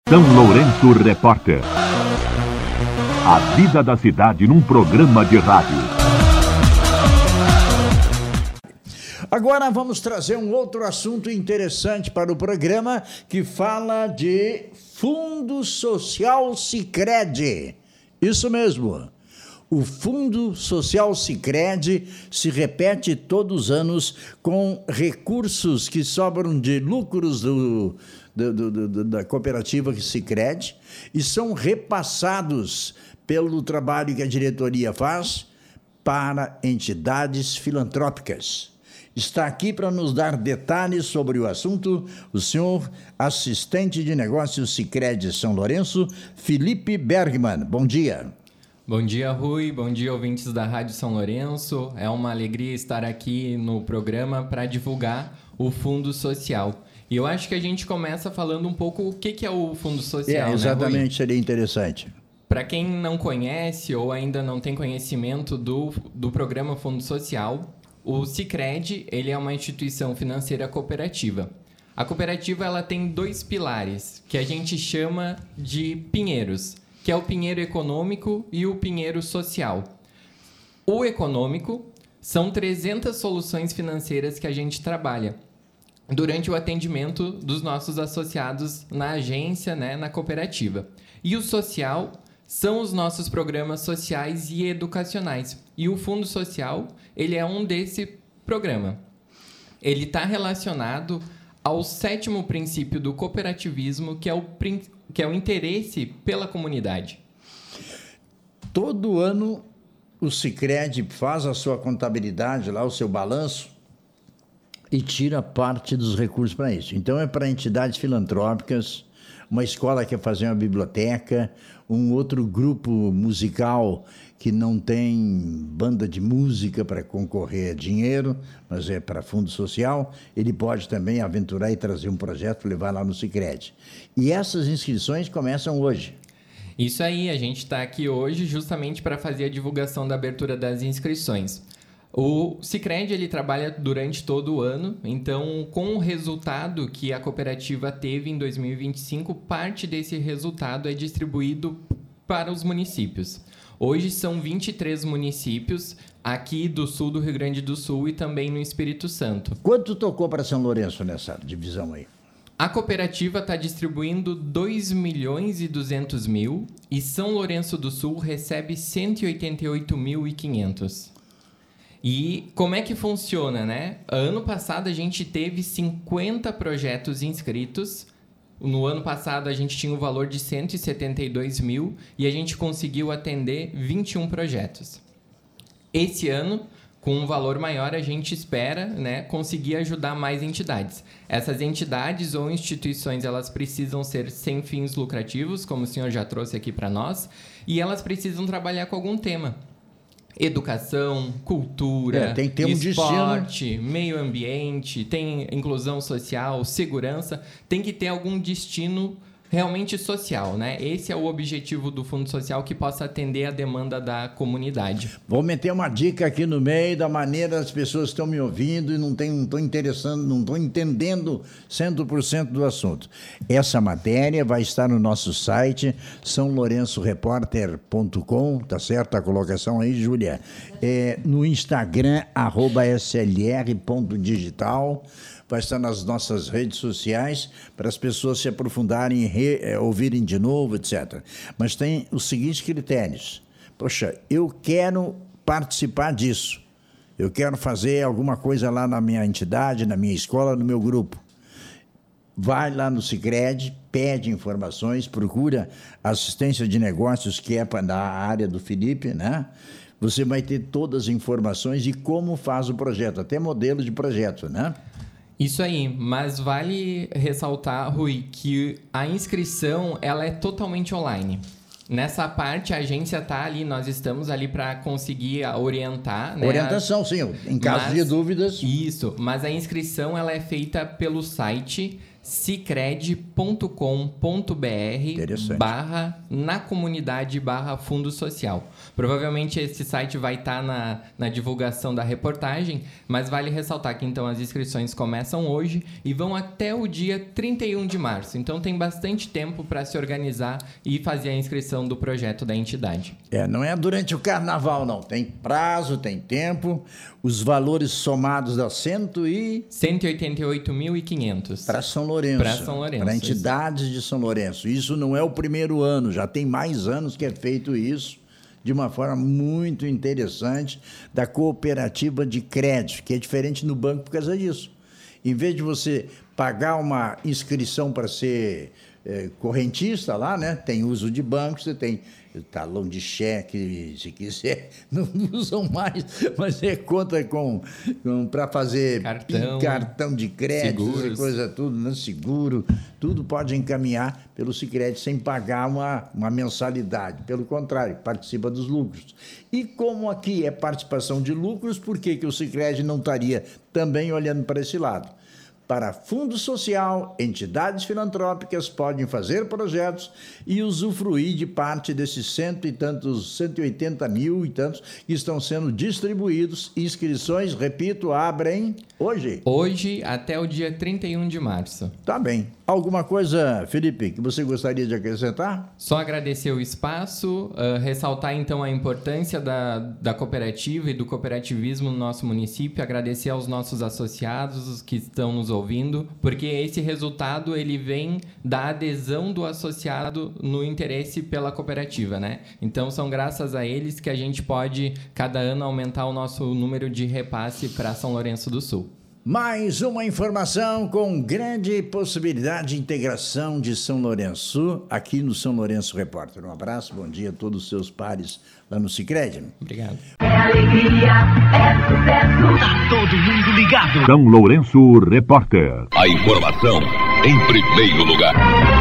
São Lourenço Repórter. A vida da cidade num programa de rádio. Agora vamos trazer um outro assunto interessante para o programa, que fala de Fundo Social Sicredi. Isso mesmo. O Fundo Social Sicredi se repete todos os anos com recursos que sobram de lucros da cooperativa Sicredi e são repassados pelo trabalho que a diretoria faz para entidades filantrópicas. Está aqui para nos dar detalhes sobre o assunto o senhor assistente de negócios Sicredi São Lourenço, Felipe Bergman. Bom dia. Bom dia, Rui. Bom dia, ouvintes da Rádio São Lourenço. É uma alegria estar aqui no programa para divulgar o Fundo Social. E eu acho que a gente começa falando um pouco o que é o Fundo Social, exatamente, né, Rui? Seria interessante. Para quem não conhece ou ainda não tem conhecimento do programa Fundo Social, o Sicredi, ele é uma instituição financeira cooperativa. A cooperativa ela tem dois pilares, que a gente chama de pinheiros, que é o pinheiro econômico e o pinheiro social. O econômico são 300 soluções financeiras que a gente trabalha durante o atendimento dos nossos associados na agência, né, na cooperativa. E o social são os nossos programas sociais e educacionais. E o Fundo Social, ele é um desse programa. Ele está relacionado ao 7º princípio do cooperativismo, que é o interesse pela comunidade. Todo ano o Sicredi faz a sua contabilidade, lá o seu balanço, e tira parte dos recursos para isso. Então é para entidades filantrópicas, uma escola que quer fazer uma biblioteca, um outro grupo musical que não tem banda de música para concorrer a dinheiro, mas é para fundo social, ele pode também aventurar e trazer um projeto, levar lá no Sicredi. E essas inscrições começam hoje. Isso aí, a gente está aqui hoje justamente para fazer a divulgação da abertura das inscrições. O Sicredi, ele trabalha durante todo o ano, então com o resultado que a cooperativa teve em 2025, parte desse resultado é distribuído para os municípios. Hoje são 23 municípios aqui do sul do Rio Grande do Sul e também no Espírito Santo. Quanto tocou para São Lourenço nessa divisão aí? A cooperativa está distribuindo 2.200.000 e São Lourenço do Sul recebe 188.500. E como é que funciona, né? Ano passado a gente teve 50 projetos inscritos. No ano passado a gente tinha o valor de 172 mil e a gente conseguiu atender 21 projetos. Esse ano, com um valor maior, a gente espera, né, conseguir ajudar mais entidades. Essas entidades ou instituições, elas precisam ser sem fins lucrativos, como o senhor já trouxe aqui para nós, e elas precisam trabalhar com algum tema. Educação, cultura, tem que ter um esporte, destino. Meio ambiente, tem inclusão social, segurança, tem que ter algum destino realmente social, né? Esse é o objetivo do Fundo Social, que possa atender a demanda da comunidade. Vou meter uma dica aqui no meio da maneira as pessoas estão me ouvindo e não estão entendendo 100% do assunto. Essa matéria vai estar no nosso site, sãolourençoreporter.com, tá certo a colocação aí, Júlia? No Instagram, @slr.digital. Vai estar nas nossas redes sociais para as pessoas se aprofundarem e ouvirem de novo, etc. Mas tem os seguintes critérios. Poxa, eu quero participar disso. Eu quero fazer alguma coisa lá na minha entidade, na minha escola, no meu grupo. Vai lá no Sicredi, pede informações, procura assistência de negócios, que é da área do Felipe, né? Você vai ter todas as informações de como faz o projeto, até modelo de projeto, né? Isso aí, mas vale ressaltar, Rui, que a inscrição ela é totalmente online. Nessa parte, a agência está ali, nós estamos ali para conseguir orientar. Né? Orientação, sim, em caso de dúvidas. Isso, mas a inscrição ela é feita pelo site sicredi.com.br/na-comunidade/fundo social. Provavelmente esse site vai estar na divulgação da reportagem, mas vale ressaltar que então as inscrições começam hoje e vão até o dia 31 de março. Então tem bastante tempo para se organizar e fazer a inscrição do projeto da entidade. Não é durante o carnaval, não. Tem prazo, tem tempo. Os valores somados dá 188.500. Para São Lourenço. Para São Lourenço. Para entidades de São Lourenço. Isso não é o primeiro ano, já tem mais anos que é feito isso, de uma forma muito interessante, da cooperativa de crédito, que é diferente no banco por causa disso. Em vez de você pagar uma inscrição para ser correntista lá, né? Tem uso de banco, você tem talão de cheque, se quiser, não usam mais, mas conta para fazer cartão de crédito, coisa tudo, né? Seguro, tudo pode encaminhar pelo Sicredi sem pagar uma mensalidade. Pelo contrário, participa dos lucros. E como aqui é participação de lucros, por que o Sicredi não estaria também olhando para esse lado? Para fundo social, entidades filantrópicas podem fazer projetos e usufruir de parte desses 180 mil e tantos que estão sendo distribuídos. Inscrições, repito, abrem hoje. Hoje até o dia 31 de março. Tá bem. Alguma coisa, Felipe, que você gostaria de acrescentar? Só agradecer o espaço, ressaltar então a importância da cooperativa e do cooperativismo no nosso município, agradecer aos nossos associados que estão nos ouvindo, porque esse resultado ele vem da adesão do associado no interesse pela cooperativa, né? Então são graças a eles que a gente pode cada ano aumentar o nosso número de repasse para São Lourenço do Sul. Mais uma informação com grande possibilidade de integração de São Lourenço aqui no São Lourenço Repórter. Um abraço, bom dia a todos os seus pares lá no Sicredi. Obrigado. É alegria, é sucesso. Tá todo mundo ligado. São Lourenço Repórter. A informação em primeiro lugar.